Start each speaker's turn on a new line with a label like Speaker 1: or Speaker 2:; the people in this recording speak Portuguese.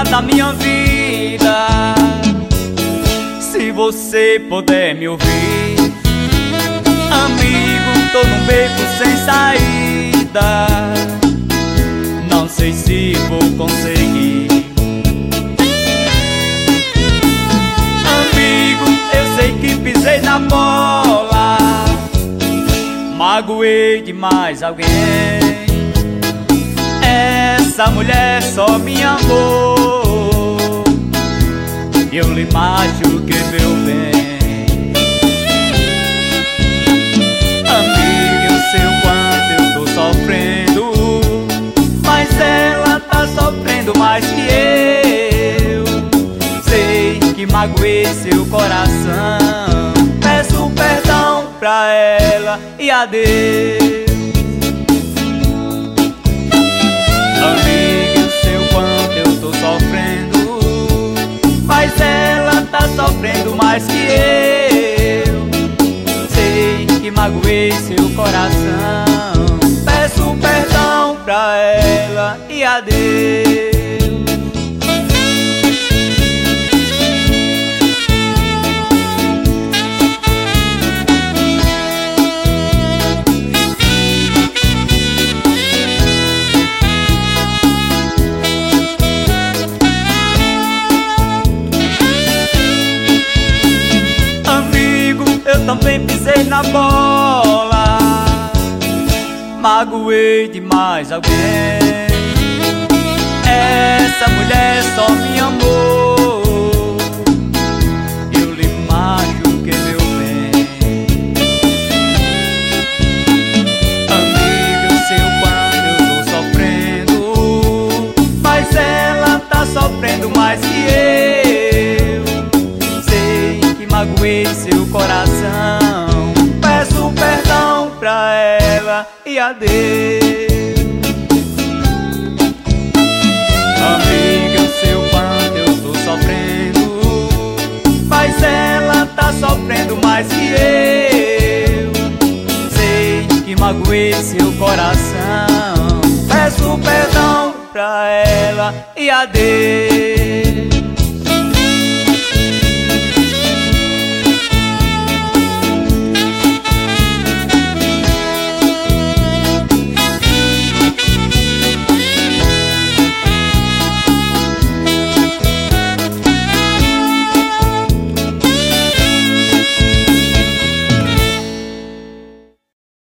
Speaker 1: dona da minha vida. Se você puder me ouvir, amigo, tô num beco sem saída. Não sei se vou conseguir. Amigo, eu sei que pisei na bola, magoei demais alguém. Essa mulher só me amou, eu lhe machuquei, meu bem. Amigo, eu sei o quanto eu tô sofrendo, mas ela tá sofrendo mais que eu. Sei que magoei seu coração, peço perdão pra ela e adeus. Amigo, eu sei o quanto eu tô sofrendo, mas ela tá sofrendo mais que eu. Sei que magoei seu coração, peço perdão pra ela e adeus. Eu também pisei na bola, magoei demais alguém. Essa mulher só me amou, eu lhe machuquei, meu bem. Amigo, eu sei o quanto eu tô sofrendo, mas ela tá sofrendo mais que eu. Sei que magoei seu coração, peço perdão pra ela e adeus. Amiga, eu sei o quanto eu tô sofrendo, mas ela tá sofrendo mais que eu. Sei que magoei seu coração, peço perdão pra ela e adeus.